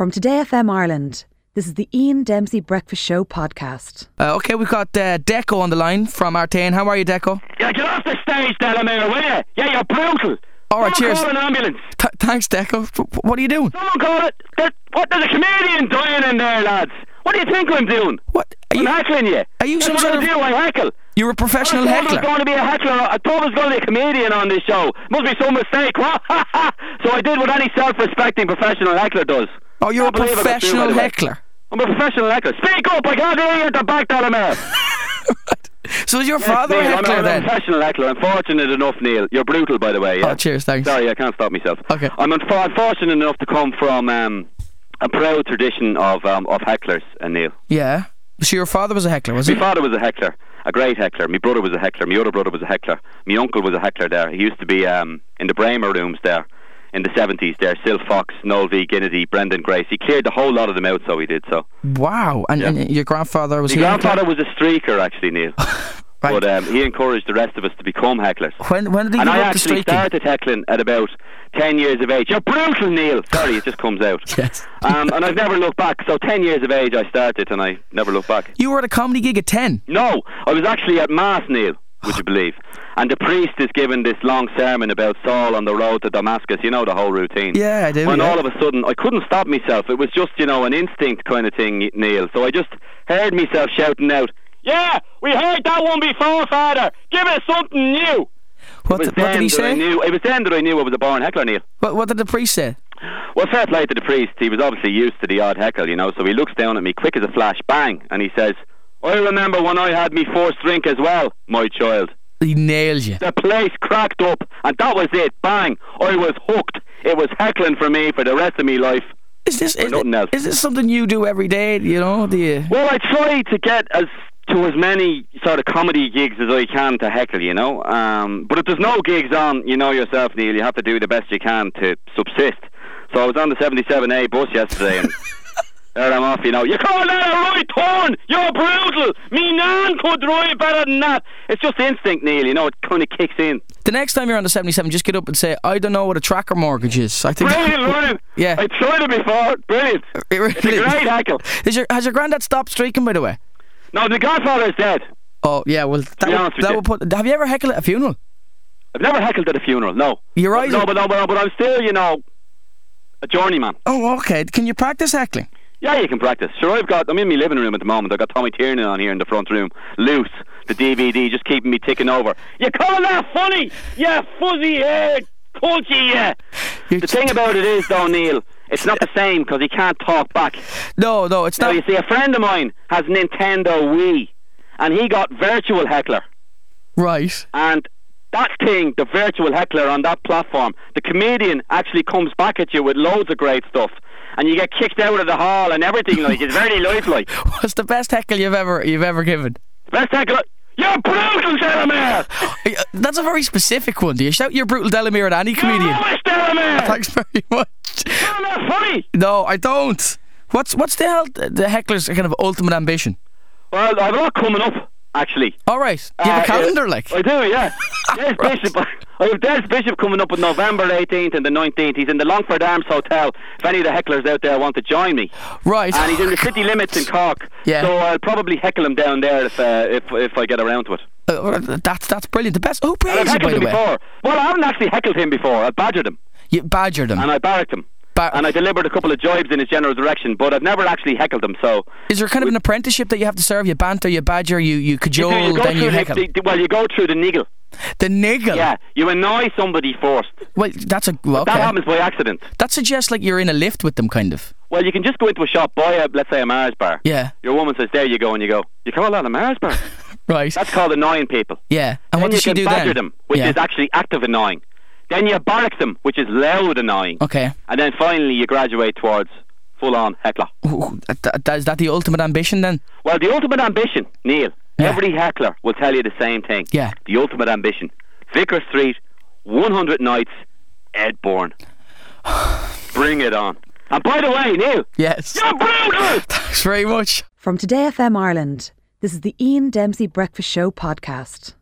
From Today FM Ireland, this is the Ian Dempsey Breakfast Show podcast. Okay, we've got Deco on the line from Artane. How are you, Deco? Yeah, get off the stage, Delamere, will you? Yeah, you're brutal. Alright, cheers. Call an ambulance. Thanks, Deco. What are you doing? Someone call it. There's a comedian dying in there, lads. What do you think I'm doing? What? I'm heckling you. Are you That's some what sort I of... do, I heckle. You're a professional I heckler? thought I was going to be a heckler. I thought I was going to be a comedian on this show. Must be some mistake. So I did what any self-respecting professional heckler does. Oh, you're a professional heckler? I'm a professional heckler. Speak up, I can't hear you at the back, Delamere. So is your father a heckler I'm then? a professional heckler. I'm fortunate enough, Neil. You're brutal, by the way. Yeah? Oh, cheers, thanks. Sorry, I can't stop myself. Okay. I'm fortunate enough to come from a proud tradition of hecklers, Neil. Yeah. So your father was a heckler, was he? My father was a heckler, a great heckler. My brother was a heckler. My other brother was a heckler. My uncle was a heckler there. He used to be in the Bramer rooms there in the 70s there. Sil Fox, Noel V. Kennedy, Brendan Grace. He cleared the whole lot of them out, so he did so. Wow. And your grandfather was... My grandfather was a streaker, actually, Neil. Right. But he encouraged the rest of us to become hecklers. When did he and give I up the actually streaking? started heckling at about 10 years of age. You're brutal, Neil. Sorry, it just comes out. Yes. And I've never looked back. So 10 years of age I started and I never looked back. You were at a comedy gig at 10? No, I was actually at Mass, Neil, would you believe? And the priest is giving this long sermon about Saul on the road to Damascus. You know the whole routine. Yeah, I do. When yeah. all of a sudden I couldn't stop myself. It was just, an instinct kind of thing, Neil. So I just heard myself shouting out, "Yeah, we heard that one before, Father. Give us something new." What did he say? It was then that I knew I was a born heckler, Neil. What did the priest say? Well, fair play to the priest. He was obviously used to the odd heckle, so he looks down at me quick as a flash, bang, and he says, "I remember when I had me first drink as well, my child." He nailed you. The place cracked up, and that was it, bang. I was hooked. It was heckling for me for the rest of my life. Is this something you do every day, Do you... Well, I try to get as many sort of comedy gigs as I can to heckle, but if there's no gigs on, you know yourself, Neil, you have to do the best you can to subsist. So I was on the 77A bus yesterday and there I'm off, You call that a right turn? You're brutal. Me nan could drive better than that. It's just instinct, Neil, it kind of kicks in. The next time you're on the 77, just get up and say, "I don't know what a tracker mortgage is." I think. Brilliant. Yeah. I tried it before. Brilliant. It's a great heckle. Has your granddad stopped streaking, by the way? No, the Godfather's dead. Oh, yeah, well, have you ever heckled at a funeral? I've never heckled at a funeral, no. You're right. No, but I'm still, a journeyman. Oh, okay. Can you practice heckling? Yeah, you can practice. Sure, I'm in my living room at the moment. I've got Tommy Tiernan on here in the front room. Loose, the DVD, just keeping me ticking over. You call that funny? Yeah, fuzzy-haired, culty, yeah. The thing about it is, though, Neil, it's not the same because he can't talk back. No, it's not. You see, a friend of mine has Nintendo Wii, and he got Virtual Heckler. Right. And that thing, the Virtual Heckler on that platform, the comedian actually comes back at you with loads of great stuff. And you get kicked out of the hall and everything. It's very lifelike. What's the best heckle you've ever given? Best heckle? You're brutal, Delamere. That's a very specific one. Do you shout "you're brutal, Delamere" at any comedian? You're Delamere. Thanks very much. You're not funny. No, I don't. What's the heckler's kind of ultimate ambition? Well, I have a lot coming up, actually. All right. Do you have a calendar, like? I do, yeah. Des Bishop. I have Des Bishop coming up on November 18th and the 19th. He's in the Longford Arms Hotel. If any of the hecklers out there want to join me. Right. And he's in the city limits in Cork. Yeah. So I'll probably heckle him down there if I get around to it. That's brilliant. The best. Who praised you, by the way? Before. Well, I haven't actually heckled him before. I badgered him. You badgered him? And I barracked him. And I delivered a couple of jibes in his general direction, but I've never actually heckled him. So, is there kind of an apprenticeship that you have to serve? You banter, you badger, you cajole, then you heckle. You go through the niggle. The niggle? Yeah, you annoy somebody first. Well, okay. That happens by accident. That suggests like you're in a lift with them, kind of. Well, you can just go into a shop, buy let's say a Mars bar. Yeah. Your woman says, "There you go," and you go, "You call that a Mars bar?" Right. That's called annoying people. Yeah. And what does she do then? You badger them, which is actually active annoying. Then you barrack them, which is loud annoying. Okay. And then finally you graduate towards full-on heckler. Is that the ultimate ambition then? Well, the ultimate ambition, Neil, every heckler will tell you the same thing. Yeah. The ultimate ambition. Vicar Street, 100 nights, Ed Bourne. Bring it on. And by the way, Neil. Yes. You're brutal! Thanks very much. From Today FM Ireland, this is the Ian Dempsey Breakfast Show podcast.